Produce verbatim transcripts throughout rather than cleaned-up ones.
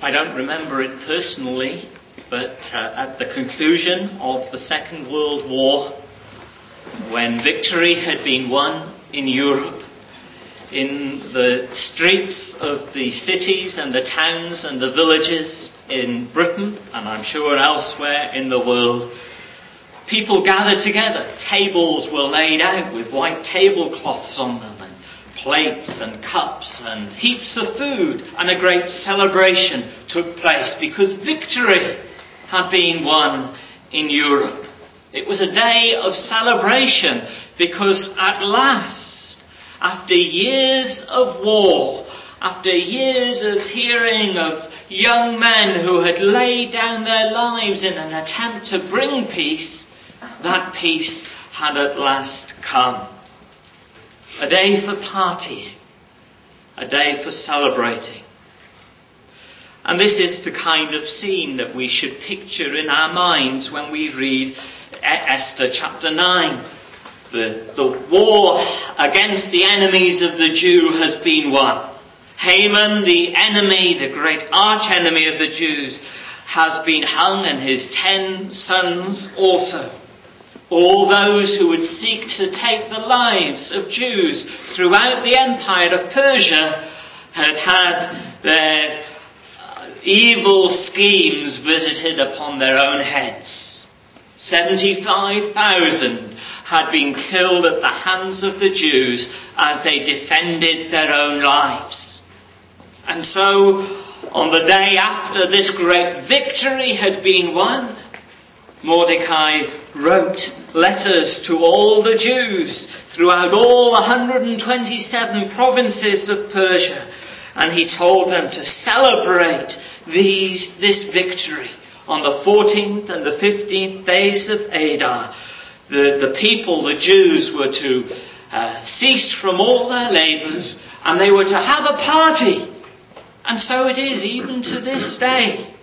I don't remember it personally, but uh, at the conclusion of the Second World War, when victory had been won in Europe, in the streets of the cities and the towns and the villages in Britain, and I'm sure elsewhere in the world, people gathered together. Tables were laid out with white tablecloths on them, and plates and cups and heaps of food, and a great celebration took place because victory had been won in Europe. It was a day of celebration because at last, after years of war, after years of hearing of young men who had laid down their lives in an attempt to bring peace, that peace had at last come. A day for partying, a day for celebrating. And this is the kind of scene that we should picture in our minds when we read Esther chapter nine. The, the war against the enemies of the Jew has been won. Haman, the enemy, the great arch enemy of the Jews, has been hung, and his ten sons also. All those who would seek to take the lives of Jews throughout the empire of Persia had had their evil schemes visited upon their own heads. seventy-five thousand had been killed at the hands of the Jews as they defended their own lives. And so, on the day after this great victory had been won, Mordecai wrote letters to all the Jews throughout all one hundred twenty-seven provinces of Persia, and he told them to celebrate these, this victory on the fourteenth and the fifteenth days of Adar. The, the people, the Jews, were to uh, cease from all their labours, and they were to have a party. And so it is even to this day.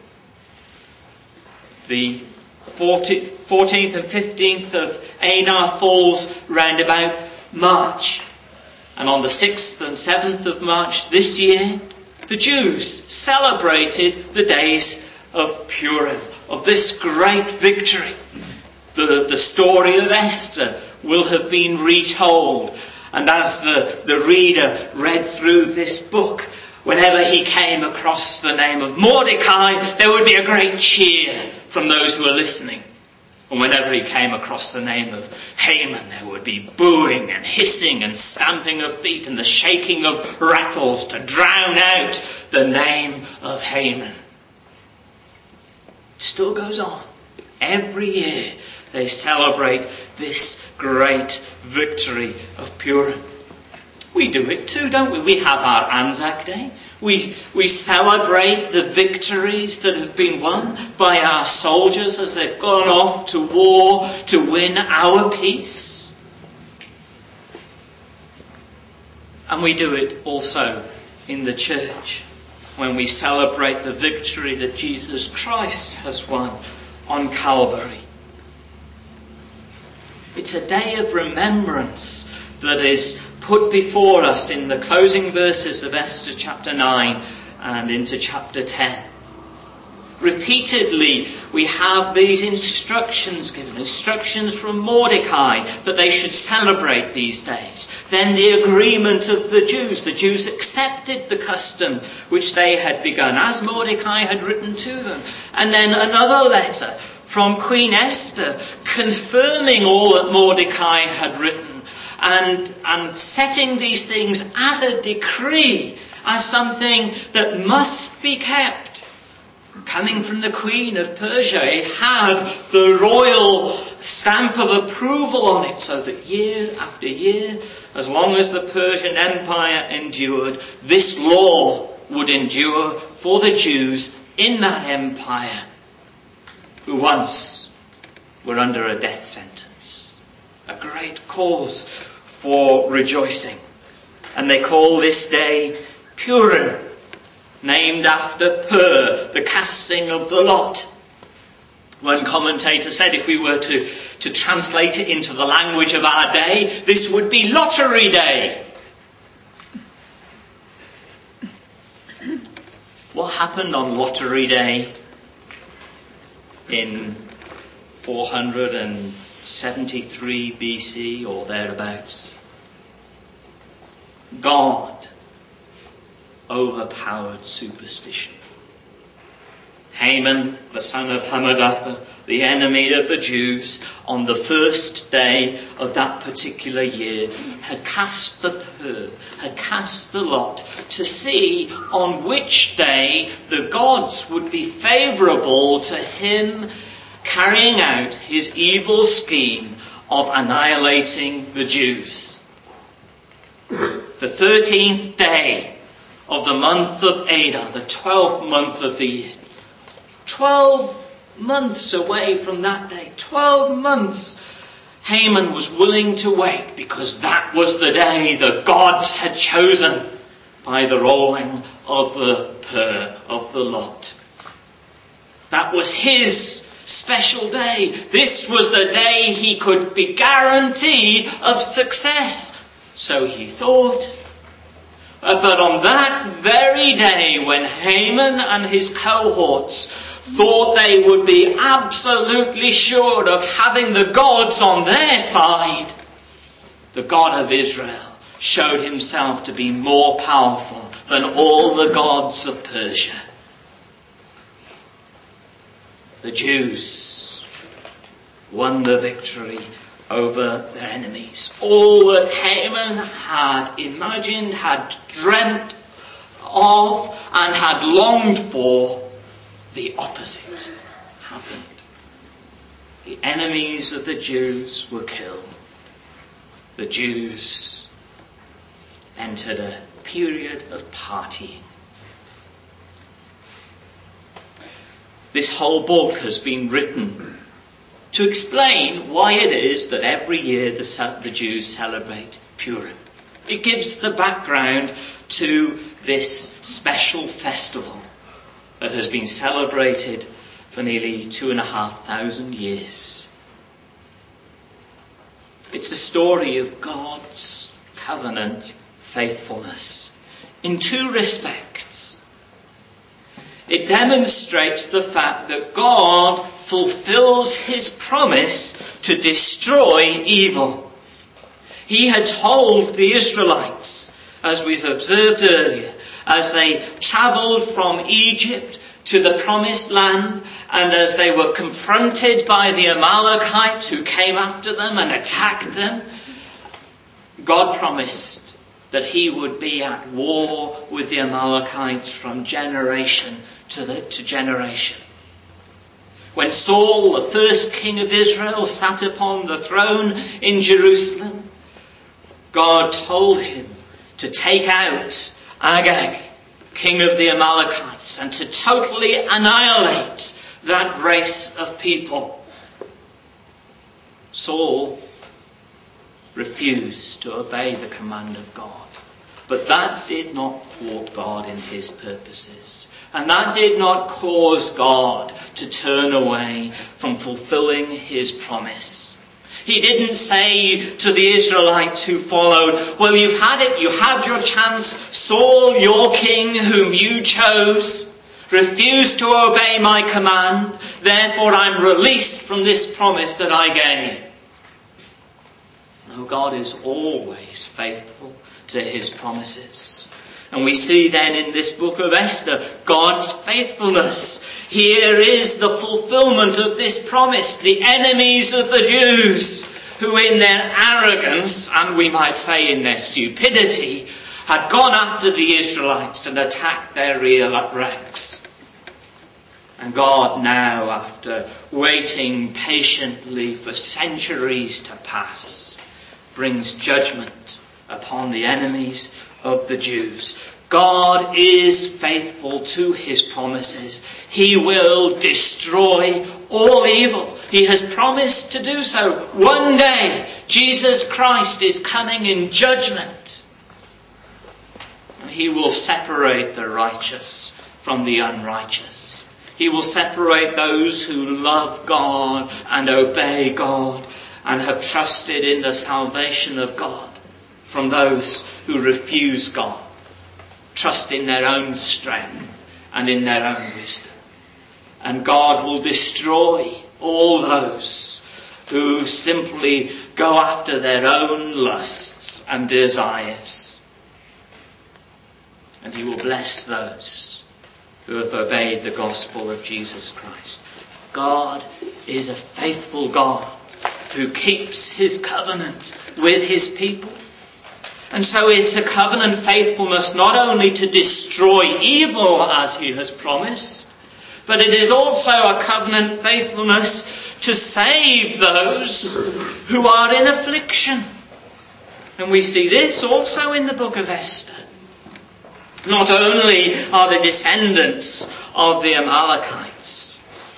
The fourteenth and fifteenth of Adar falls round about March. And on the sixth and seventh of March this year, the Jews celebrated the days of Purim, of this great victory. The, the story of Esther will have been retold. And as the, the reader read through this book, whenever he came across the name of Mordecai, there would be a great cheer from those who were listening. And whenever he came across the name of Haman, there would be booing and hissing and stamping of feet and the shaking of rattles to drown out the name of Haman. It still goes on. Every year they celebrate this great victory of Purim. We do it too, don't we? We have our Anzac Day. We, we celebrate the victories that have been won by our soldiers as they've gone off to war to win our peace. And we do it also in the church when we celebrate the victory that Jesus Christ has won on Calvary. It's a day of remembrance that is put before us in the closing verses of Esther chapter nine and into chapter ten. Repeatedly we have these instructions given, instructions from Mordecai that they should celebrate these days. Then the agreement of the Jews. The Jews accepted the custom which they had begun, as Mordecai had written to them. And then another letter from Queen Esther confirming all that Mordecai had written, and, and setting these things as a decree, as something that must be kept. Coming from the Queen of Persia, it had the royal stamp of approval on it, so that year after year, as long as the Persian Empire endured, this law would endure for the Jews in that empire, who once were under a death sentence. A great cause for rejoicing. And they call this day Purim, named after Pur, the casting of the lot. One commentator said if we were to, to translate it into the language of our day, this would be Lottery Day. what happened on Lottery Day in four hundred seventy-three B C or thereabouts? God overpowered superstition. Haman, the son of Hammedatha, the enemy of the Jews, on the first day of that particular year, had cast the pur, had cast the lot to see on which day the gods would be favourable to him carrying out his evil scheme of annihilating the Jews. The thirteenth day of the month of Adar, the twelfth month of the year. Twelve months away from that day. Twelve months. Haman was willing to wait because that was the day the gods had chosen by the rolling of the pur, of the lot. That was his special day. This was the day he could be guaranteed of success. So he thought. Uh, but on that very day when Haman and his cohorts thought they would be absolutely sure of having the gods on their side, the God of Israel showed himself to be more powerful than all the gods of Persia. The Jews won the victory over their enemies. All that Haman had imagined, had dreamt of, and had longed for, the opposite happened. The enemies of the Jews were killed. The Jews entered a period of partying. This whole book has been written to explain why it is that every year the, the Jews celebrate Purim. It gives the background to this special festival that has been celebrated for nearly two and a half thousand years. It's the story of God's covenant faithfulness in two respects. It demonstrates the fact that God fulfills his promise to destroy evil. He had told the Israelites, as we've observed earlier, as they travelled from Egypt to the promised land, and as they were confronted by the Amalekites who came after them and attacked them, God promised that he would be at war with the Amalekites from generation to, the, to generation. When Saul, the first king of Israel, sat upon the throne in Jerusalem, God told him to take out Agag, king of the Amalekites, and to totally annihilate that race of people. Saul refused to obey the command of God. But that did not thwart God in his purposes. And that did not cause God to turn away from fulfilling his promise. He didn't say to the Israelites who followed, well, you've had it, you had your chance. Saul, your king, whom you chose, refused to obey my command. Therefore I'm released from this promise that I gave. No, God is always faithful to his promises. And we see then in this book of Esther God's faithfulness. Here is the fulfillment of this promise. The enemies of the Jews, who in their arrogance, and we might say in their stupidity, had gone after the Israelites and attacked their rear ranks. And God now, after waiting patiently for centuries to pass, brings judgment upon the enemies of the Jews. God is faithful to his promises. He will destroy all evil. He has promised to do so. One day, Jesus Christ is coming in judgment. And he will separate the righteous from the unrighteous. He will separate those who love God and obey God and have trusted in the salvation of God from those who refuse God, trust in their own strength and in their own wisdom. And God will destroy all those who simply go after their own lusts and desires. And he will bless those who have obeyed the gospel of Jesus Christ. God is a faithful God who keeps his covenant with his people. And so it's a covenant faithfulness not only to destroy evil as he has promised, but it is also a covenant faithfulness to save those who are in affliction. And we see this also in the book of Esther. Not only are the descendants of the Amalekites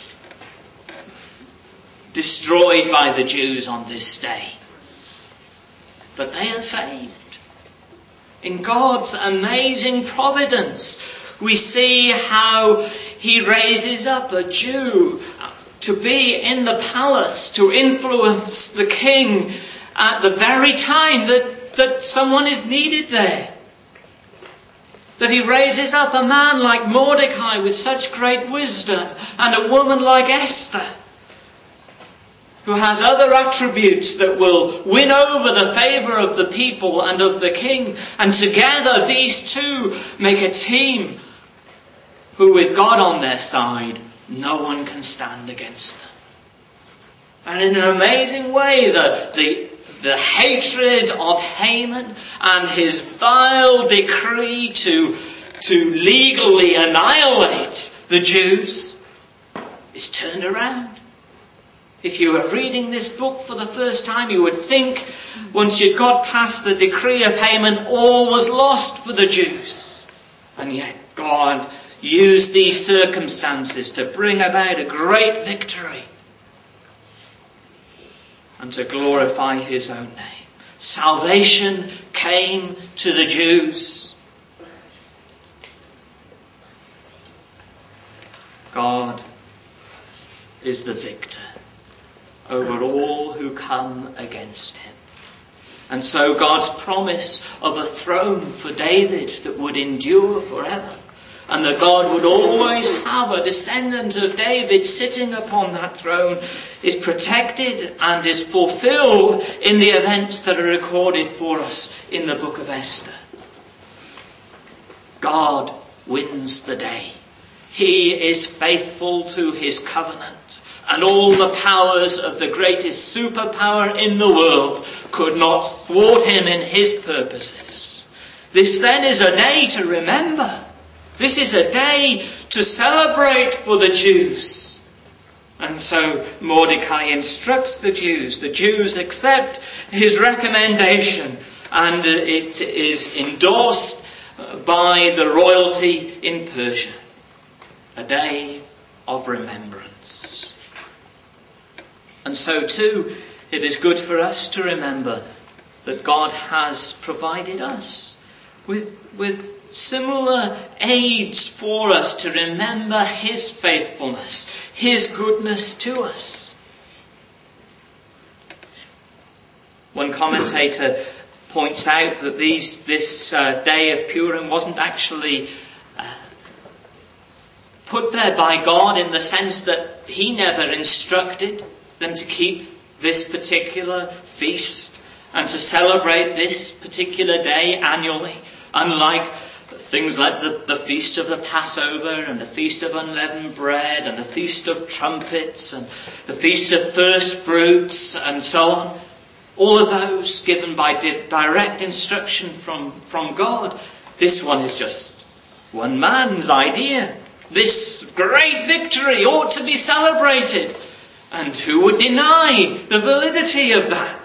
destroyed by the Jews on this day, but they are saved. In God's amazing providence, we see how he raises up a Jew to be in the palace, to influence the king at the very time that, that someone is needed there. That he raises up a man like Mordecai with such great wisdom, and a woman like Esther, who has other attributes that will win over the favour of the people and of the king. And together these two make a team who, with God on their side, no one can stand against them. And in an amazing way, the, the, the hatred of Haman and his vile decree to, to legally annihilate the Jews is turned around. If you were reading this book for the first time, you would think, once you got past the decree of Haman, all was lost for the Jews. And yet God used these circumstances to bring about a great victory and to glorify his own name. Salvation came to the Jews. God is the victor over all who come against him. And so God's promise of a throne for David that would endure forever, and that God would always have a descendant of David sitting upon that throne, is protected and is fulfilled in the events that are recorded for us in the book of Esther. God wins the day. He is faithful to his covenant, and all the powers of the greatest superpower in the world could not thwart him in his purposes. This then is a day to remember. This is a day to celebrate for the Jews. And so Mordecai instructs the Jews. The Jews accept his recommendation, and it is endorsed by the royalty in Persia. A day of remembrance. And so too, it is good for us to remember that God has provided us with, with similar aids for us to remember his faithfulness, his goodness to us. One commentator points out that these, this uh, day of Purim wasn't actually uh, put there by God in the sense that he never instructed them to keep this particular feast and to celebrate this particular day annually, unlike things like the, the Feast of the Passover and the Feast of Unleavened Bread and the Feast of Trumpets and the Feast of First Fruits and so on. All of those given by di- direct instruction from, from God. This one is just one man's idea. This great victory ought to be celebrated. And who would deny the validity of that?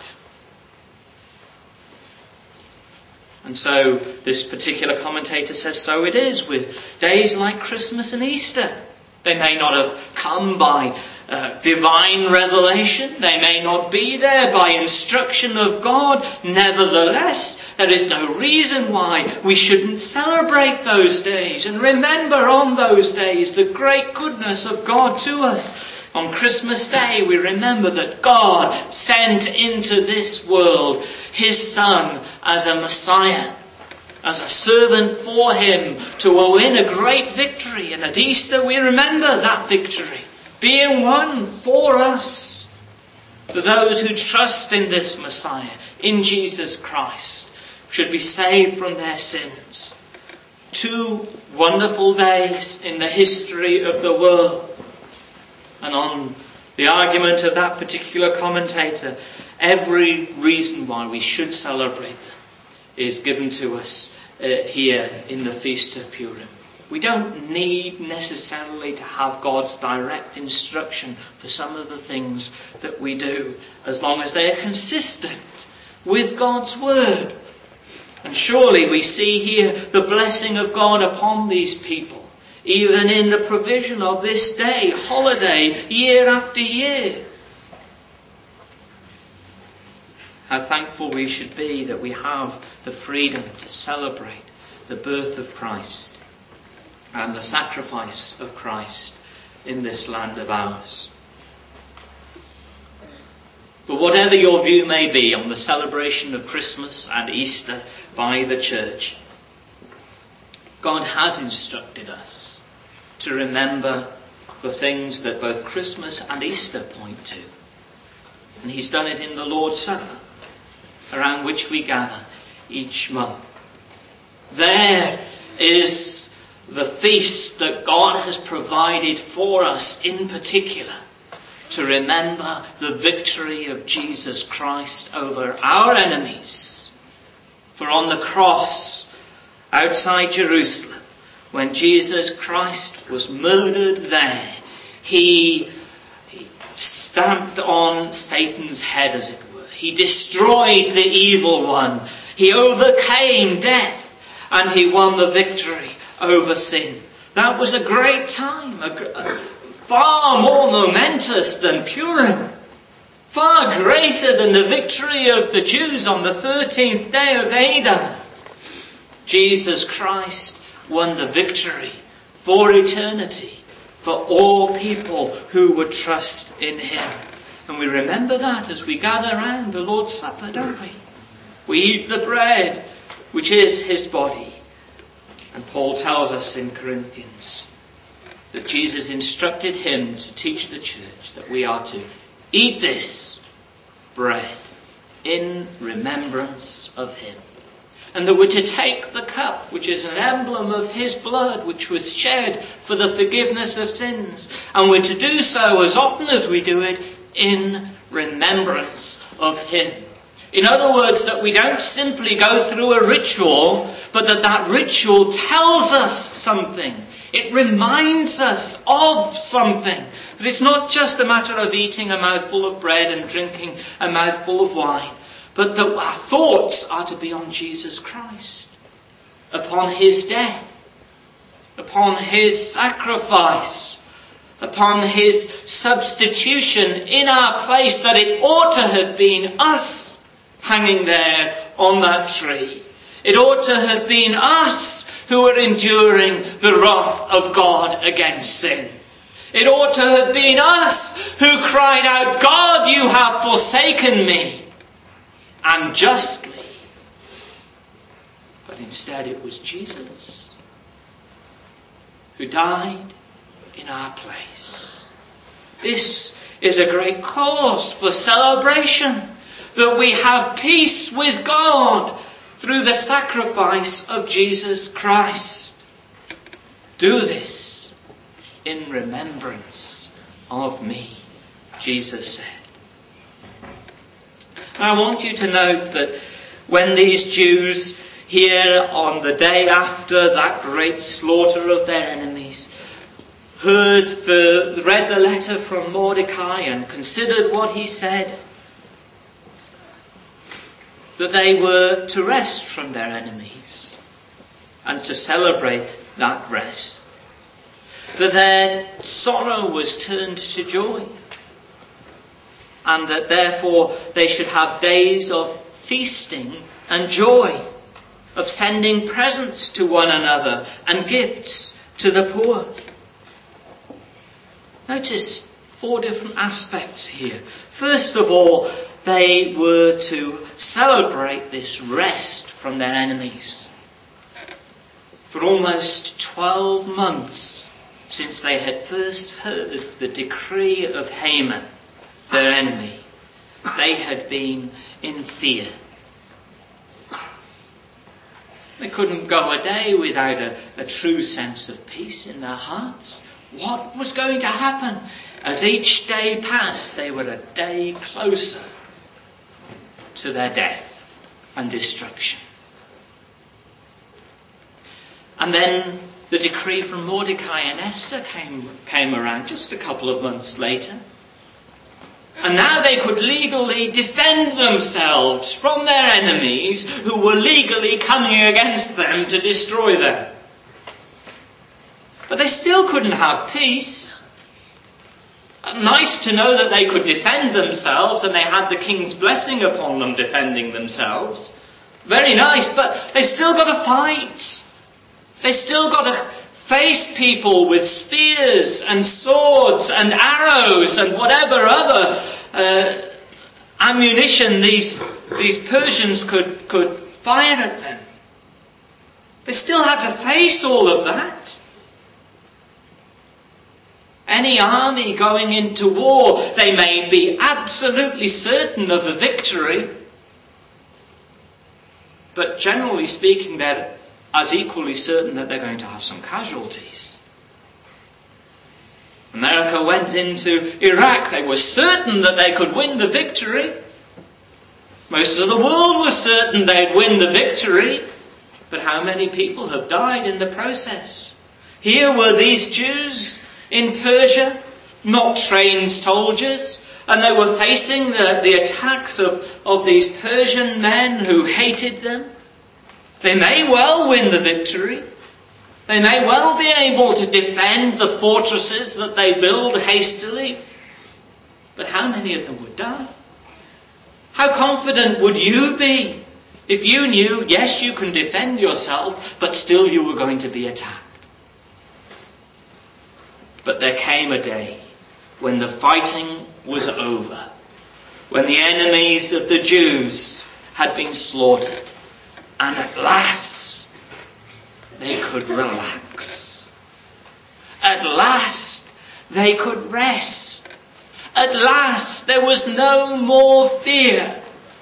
And so this particular commentator says, so it is with days like Christmas and Easter. They may not have come by uh, divine revelation. They may not be there by instruction of God. Nevertheless, there is no reason why we shouldn't celebrate those days and remember on those days the great goodness of God to us. On Christmas Day, we remember that God sent into this world his Son as a Messiah, as a servant for him to win a great victory. And at Easter we remember that victory being won for us. For those who trust in this Messiah, in Jesus Christ, should be saved from their sins. Two wonderful days in the history of the world. And on the argument of that particular commentator, every reason why we should celebrate them is given to us uh, here in the Feast of Purim. We don't need necessarily to have God's direct instruction for some of the things that we do, as long as they are consistent with God's word. And surely we see here the blessing of God upon these people, even in the provision of this day, holiday, year after year. How thankful we should be that we have the freedom to celebrate the birth of Christ and the sacrifice of Christ in this land of ours. But whatever your view may be on the celebration of Christmas and Easter by the church, God has instructed us to remember the things that both Christmas and Easter point to. And he's done it in the Lord's Supper, around which we gather each month. There is the feast that God has provided for us in particular to remember the victory of Jesus Christ over our enemies. For on the cross outside Jerusalem, when Jesus Christ was murdered there, he, he stamped on Satan's head, as it were. He destroyed the evil one. He overcame death, and he won the victory over sin. That was a great time, a, a, far more momentous than Purim, far greater than the victory of the Jews on the thirteenth day of Adar. Jesus Christ won the victory for eternity, for all people who would trust in him. And we remember that as we gather around the Lord's Supper, don't we? We eat the bread, which is his body. And Paul tells us in Corinthians that Jesus instructed him to teach the church that we are to eat this bread in remembrance of him. And that we're to take the cup, which is an emblem of his blood, which was shed for the forgiveness of sins. And we're to do so as often as we do it in remembrance of him. In other words, that we don't simply go through a ritual, but that that ritual tells us something. It reminds us of something. That it's not just a matter of eating a mouthful of bread and drinking a mouthful of wine, but that our thoughts are to be on Jesus Christ, upon his death, upon his sacrifice, upon his substitution in our place, that it ought to have been us hanging there on that tree. It ought to have been us who were enduring the wrath of God against sin. It ought to have been us who cried out, God, you have forsaken me. And justly. But instead it was Jesus who died in our place. This is a great cause for celebration, that we have peace with God through the sacrifice of Jesus Christ. Do this in remembrance of me, Jesus said. I want you to note that when these Jews here on the day after that great slaughter of their enemies heard the, read the letter from Mordecai and considered what he said, that they were to rest from their enemies and to celebrate that rest. That their sorrow was turned to joy, and that therefore they should have days of feasting and joy, of sending presents to one another and gifts to the poor. Notice four different aspects here. First of all, they were to celebrate this rest from their enemies. For almost twelve months since they had first heard the decree of Haman, their enemy, they had been in fear. They couldn't go a day without a, a true sense of peace in their hearts. What was going to happen? As each day passed, they were a day closer to their death and destruction. And then the decree from Mordecai and Esther came, came around just a couple of months later. And now they could legally defend themselves from their enemies who were legally coming against them to destroy them. But they still couldn't have peace. Nice to know that they could defend themselves and they had the king's blessing upon them defending themselves. Very nice, but they still got to fight. They still got to face people with spears and swords and arrows and whatever other uh, ammunition these these Persians could, could fire at them. They still had to face all of that. Any army going into war, they may be absolutely certain of a victory, but generally speaking, they're as equally certain that they're going to have some casualties. America went into Iraq. They were certain that they could win the victory. Most of the world was certain they'd win the victory. But how many people have died in the process? Here were these Jews in Persia, not trained soldiers, and they were facing the, the attacks of, of these Persian men who hated them. They may well win the victory. They may well be able to defend the fortresses that they build hastily. But how many of them would die? How confident would you be if you knew, yes, you can defend yourself, but still you were going to be attacked? But there came a day when the fighting was over, when the enemies of the Jews had been slaughtered. And at last, they could relax. At last, they could rest. At last, there was no more fear.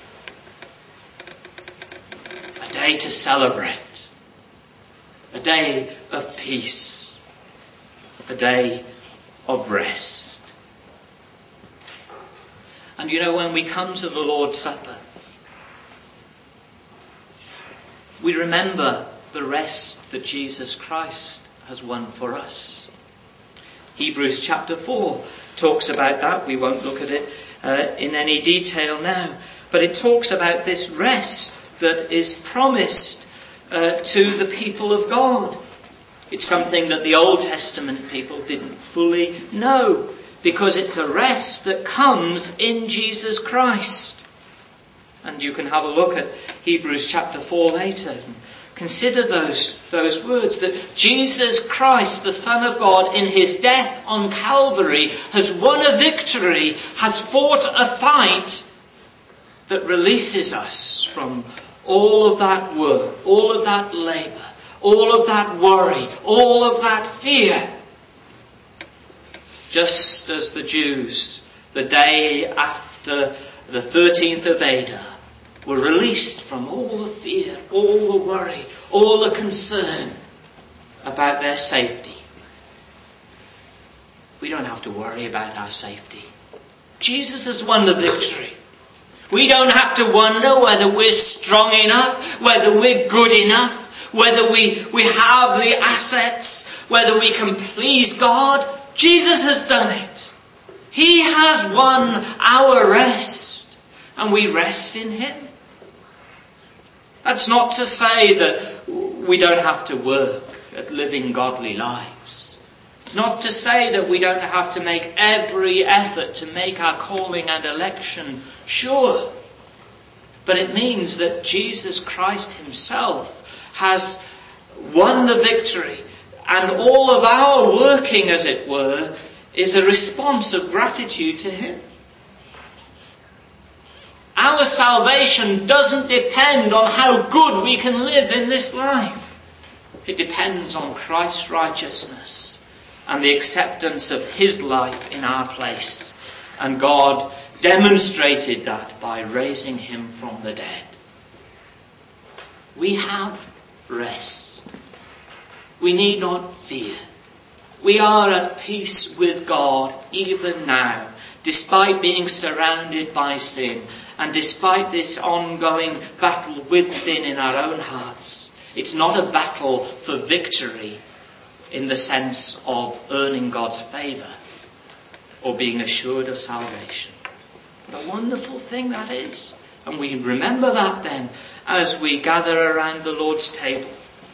A day to celebrate. A day of peace. A day of rest. And you know, when we come to the Lord's Supper, we remember the rest that Jesus Christ has won for us. Hebrews chapter four talks about that. We won't look at it uh, in any detail now. But it talks about this rest that is promised uh, to the people of God. It's something that the Old Testament people didn't fully know, because it's a rest that comes in Jesus Christ. And you can have a look at Hebrews chapter four later. Consider those, those words, that Jesus Christ, the Son of God, in his death on Calvary, has won a victory, has fought a fight that releases us from all of that work, all of that labour, all of that worry, all of that fear. Just as the Jews, the day after the thirteenth of Adar, were released from all the fear, all the worry, all the concern about their safety. We don't have to worry about our safety. Jesus has won the victory. We don't have to wonder whether we're strong enough, whether we're good enough, whether we, we have the assets, whether we can please God. Jesus has done it. He has won our rest, and we rest in him. That's not to say that we don't have to work at living godly lives. It's not to say that we don't have to make every effort to make our calling and election sure. But it means that Jesus Christ himself has won the victory, and all of our working, as it were, is a response of gratitude to him. Our salvation doesn't depend on how good we can live in this life. It depends on Christ's righteousness and the acceptance of his life in our place. And God demonstrated that by raising him from the dead. We have rest. We need not fear. We are at peace with God even now, despite being surrounded by sin and despite this ongoing battle with sin in our own hearts. It's not a battle for victory in the sense of earning God's favour or being assured of salvation. What a wonderful thing that is. And we remember that then as we gather around the Lord's table.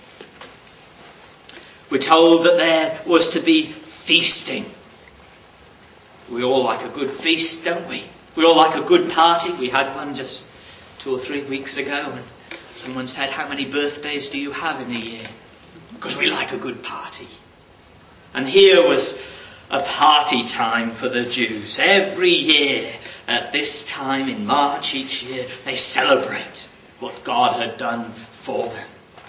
We're told that there was to be feasting. We all like a good feast, don't we? We all like a good party. We had one just two or three weeks ago, and someone said, "How many birthdays do you have in a year?" Because we like a good party. And here was a party time for the Jews. Every year at this time in March each year, they celebrate what God had done for them.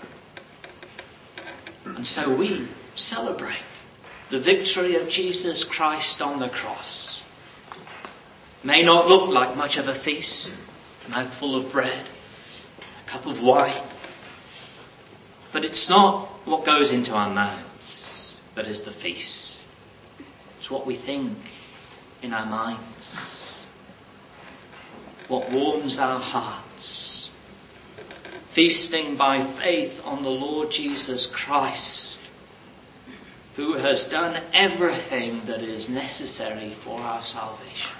And so we celebrate the victory of Jesus Christ on the cross. May not look like much of a feast, a mouthful of bread, a cup of wine. But it's not what goes into our mouths that is the feast. It's what we think in our minds. What warms our hearts. Feasting by faith on the Lord Jesus Christ, who has done everything that is necessary for our salvation.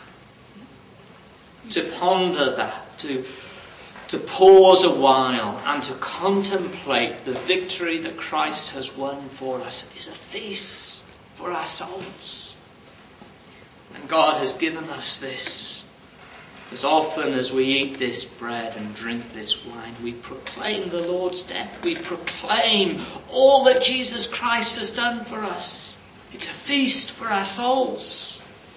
To ponder that, to, to pause a while and to contemplate the victory that Christ has won for us is a feast for our souls. And God has given us this. As often as we eat this bread and drink this wine, we proclaim the Lord's death. We proclaim all that Jesus Christ has done for us. It's a feast for our souls.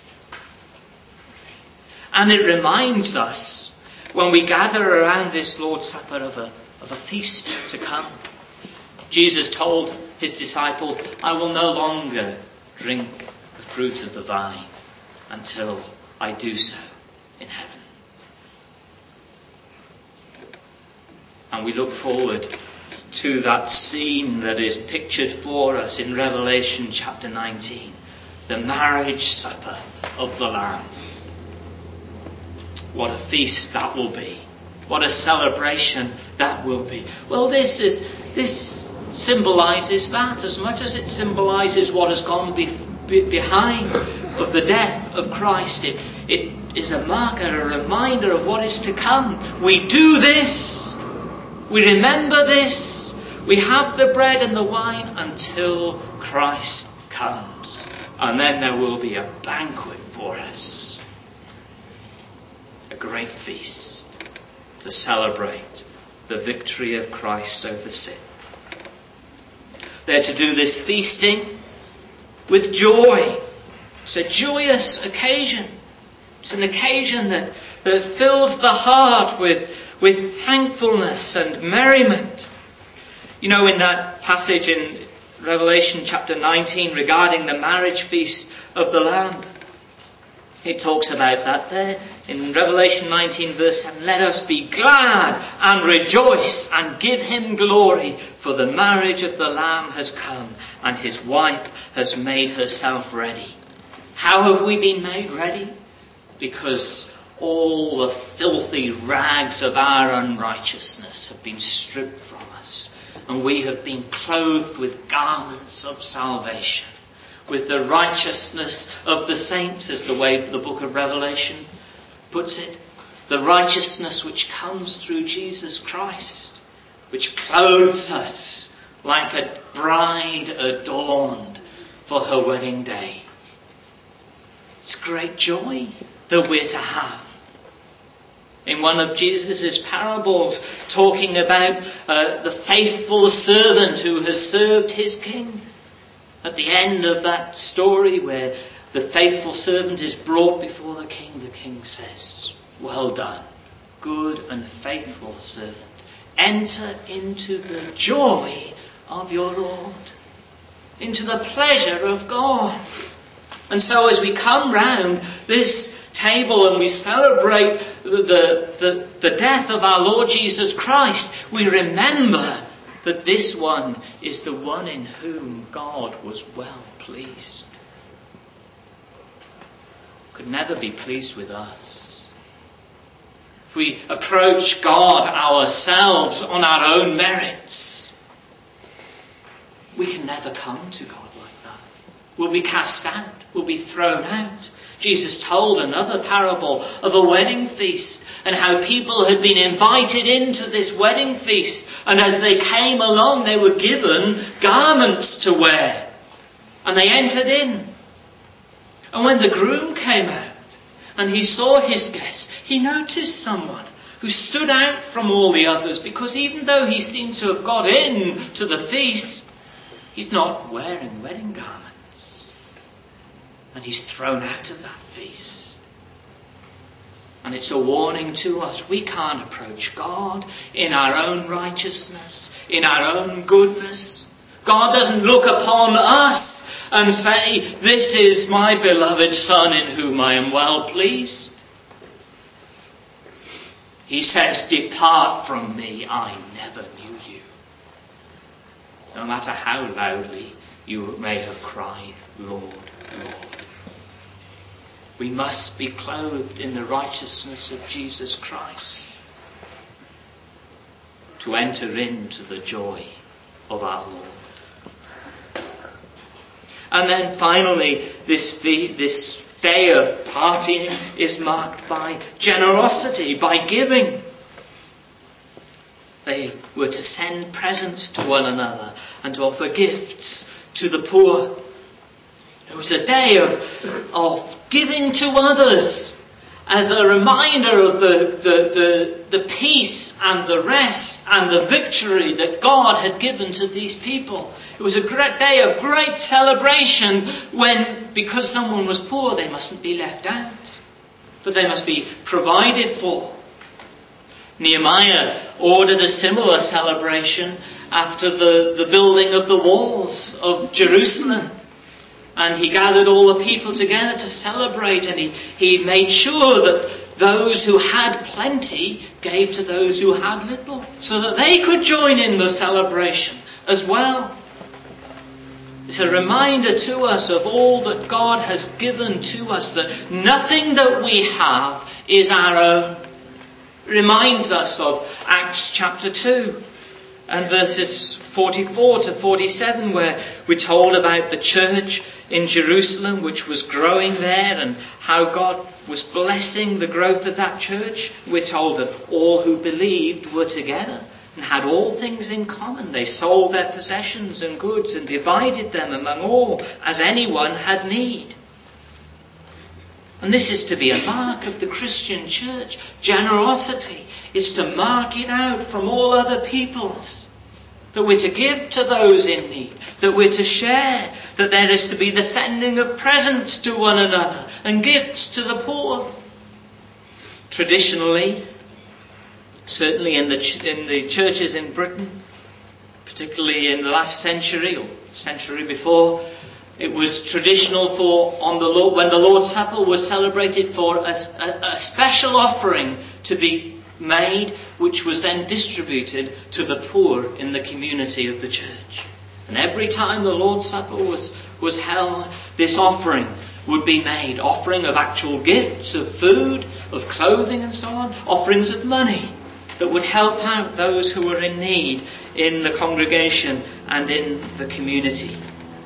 And it reminds us, when we gather around this Lord's Supper, of a, of a feast to come. Jesus told his disciples, "I will no longer drink the fruit of the vine until I do so in heaven." And we look forward to that scene that is pictured for us in Revelation chapter nineteen. The marriage supper of the Lamb. What a feast that will be. What a celebration that will be. Well, this is this symbolises that as much as it symbolises what has gone be, be, behind of the death of Christ. It, it is a marker, a reminder of what is to come. We do this. We remember this. We have the bread and the wine until Christ comes. And then there will be a banquet for us. A great feast to celebrate the victory of Christ over sin. They're to do this feasting with joy. It's a joyous occasion. It's an occasion that, that fills the heart with, with thankfulness and merriment. You know, in that passage in Revelation chapter nineteen regarding the marriage feast of the Lamb, it talks about that there in Revelation nineteen verse seven. "Let us be glad and rejoice and give him glory, for the marriage of the Lamb has come and his wife has made herself ready." How have we been made ready? Because all the filthy rags of our unrighteousness have been stripped from us, and we have been clothed with garments of salvation, with the righteousness of the saints, as the way the book of Revelation puts it. The righteousness which comes through Jesus Christ, which clothes us like a bride adorned for her wedding day. It's great joy that we're to have. In one of Jesus' parables, talking about uh, the faithful servant who has served his king. At the end of that story, where the faithful servant is brought before the king, the king says, "Well done, good and faithful servant. Enter into the joy of your Lord, into the pleasure of God. And so as we come round this table and we celebrate the, the, the death of our Lord Jesus Christ, we remember that this one is the one in whom God was well pleased. Could never be pleased with us. If we approach God ourselves on our own merits, we can never come to God like that. We'll be cast out. We'll be thrown out. Jesus told another parable of a wedding feast and how people had been invited into this wedding feast, and as they came along they were given garments to wear, and they entered in. And when the groom came out and he saw his guests, he noticed someone who stood out from all the others, because even though he seemed to have got in to the feast, he's not wearing wedding garments. And he's thrown out of that feast. And it's a warning to us. We can't approach God in our own righteousness, in our own goodness. God doesn't look upon us and say, "This is my beloved Son in whom I am well pleased." He says, "Depart from me, I never knew you." No matter how loudly you may have cried, "Lord, Lord." We must be clothed in the righteousness of Jesus Christ to enter into the joy of our Lord. And then finally, this, this day of partying is marked by generosity, by giving. They were to send presents to one another and to offer gifts to the poor. It was a day of, of giving to others as a reminder of the, the, the, the peace and the rest and the victory that God had given to these people. It was a great day of great celebration when, because someone was poor, they mustn't be left out, but they must be provided for. Nehemiah ordered a similar celebration after the, the building of the walls of Jerusalem. And he gathered all the people together to celebrate, and he, he made sure that those who had plenty gave to those who had little, so that they could join in the celebration as well. It's a reminder to us of all that God has given to us, that nothing that we have is our own. It reminds us of Acts chapter two. And verses forty-four to forty-seven, where we're told about the church in Jerusalem, which was growing there, and how God was blessing the growth of that church. We're told that all who believed were together and had all things in common. They sold their possessions and goods and divided them among all as anyone had need. And this is to be a mark of the Christian church. Generosity is to mark it out from all other peoples. That we're to give to those in need. That we're to share. That there is to be the sending of presents to one another and gifts to the poor. Traditionally, certainly in the ch- in the churches in Britain, particularly in the last century or century before, it was traditional for on the Lord, when the Lord's Supper was celebrated, for a, a, a special offering to be made, which was then distributed to the poor in the community of the church. And every time the Lord's Supper was, was held, this offering would be made. Offering of actual gifts, of food, of clothing and so on. Offerings of money that would help out those who were in need in the congregation and in the community.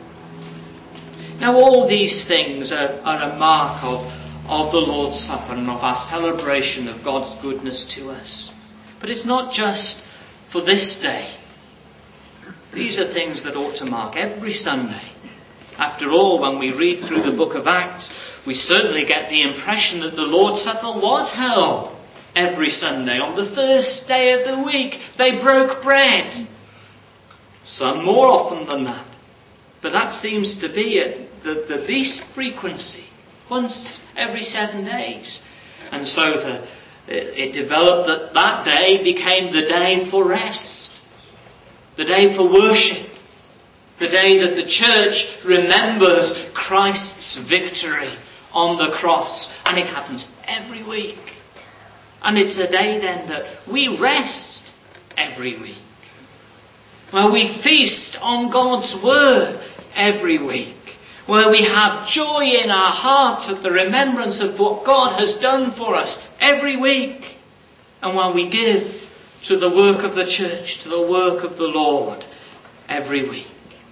Now all these things are, are a mark of, of the Lord's Supper and of our celebration of God's goodness to us. But it's not just for this day. These are things that ought to mark every Sunday. After all, when we read through the book of Acts, we certainly get the impression that the Lord's Supper was held every Sunday. On the first day of the week, they broke bread. Some more often than that. But that seems to be it, the, the least frequency, once every seven days. And so the, it, it developed that that day became the day for rest, the day for worship, The day that the church remembers Christ's victory on the cross. And it happens every week. And it's a day then that we rest every week. Where we feast on God's word every week. Where we have joy in our hearts at the remembrance of what God has done for us every week. And while we give to the work of the church, to the work of the Lord every week.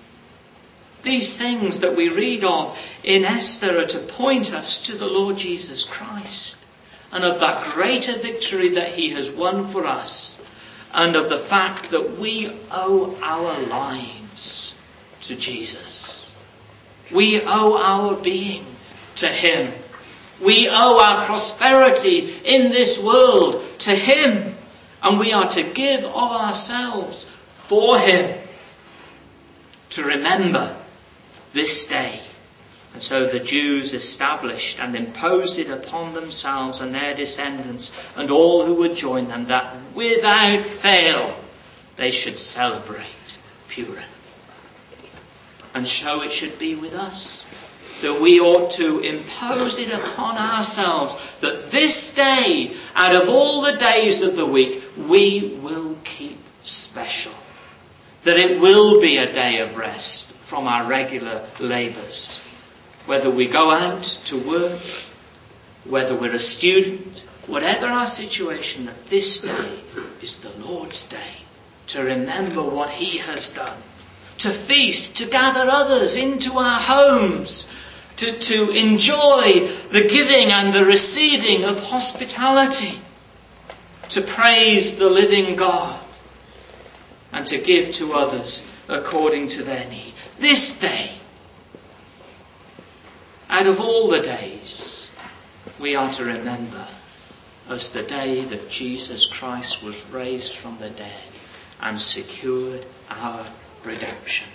These things that we read of in Esther are to point us to the Lord Jesus Christ and of that greater victory that he has won for us and of the fact that we owe our lives to Jesus. We owe our being to him. We owe our prosperity in this world to him, and we are to give of ourselves for him to remember this day. And so the Jews established and imposed it upon themselves and their descendants and all who would join them, that without fail they should celebrate Purim. And so it should be with us, that we ought to impose it upon ourselves, that this day, out of all the days of the week, we will keep special. That it will be a day of rest from our regular labours. Whether we go out to work, whether we're a student, whatever our situation, that this day is the Lord's day to remember what he has done. To feast, to gather others into our homes, to, to enjoy the giving and the receiving of hospitality, to praise the living God, and to give to others according to their need. This day, out of all the days, we are to remember as the day that Jesus Christ was raised from the dead and secured our redemption.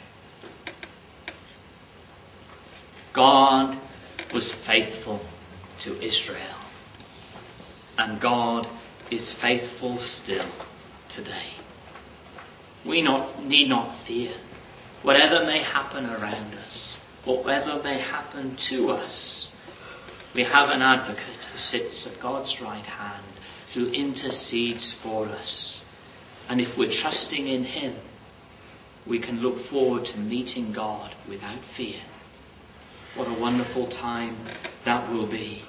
God was faithful to Israel, and God is faithful still today. We not, need not fear whatever may happen around us, whatever may happen to us. We have an advocate who sits at God's right hand, who intercedes for us. And if we're trusting in him, we can look forward to meeting God without fear. What a wonderful time that will be.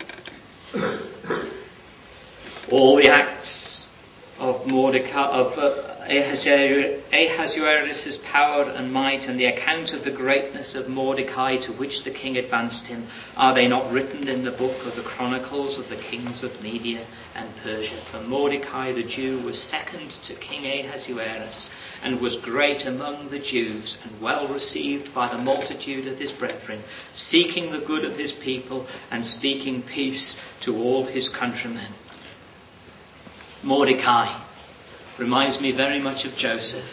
All the acts of Mordecai, of uh, Ahasuerus' power and might, and the account of the greatness of Mordecai to which the king advanced him, are they not written in the book of the Chronicles of the kings of Media and Persia? For Mordecai the Jew was second to King Ahasuerus, and was great among the Jews, and well received by the multitude of his brethren, seeking the good of his people, and speaking peace to all his countrymen. Mordecai reminds me very much of Joseph.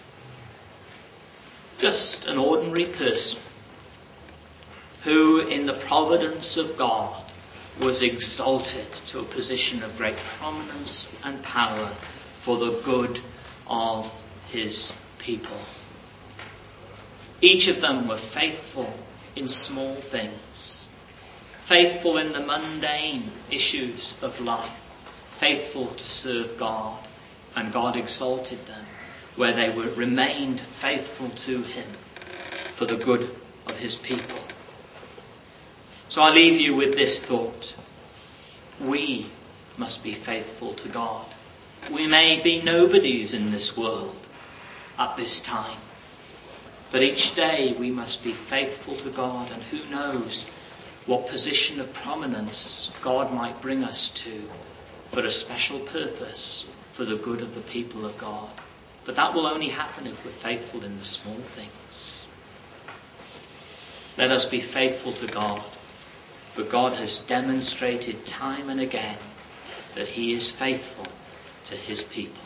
Just an ordinary person who, in the providence of God, was exalted to a position of great prominence and power for the good of his people. Each of them were faithful in small things, faithful in the mundane issues of life, faithful to serve God. And God exalted them where they were remained faithful to him for the good of his people. So I leave you with this thought. We must be faithful to God. We may be nobodies in this world at this time, but each day we must be faithful to God, and who knows what position of prominence God might bring us to for a special purpose, for the good of the people of God. But that will only happen if we're faithful in the small things. Let us be faithful to God, for God has demonstrated time and again that he is faithful to his people.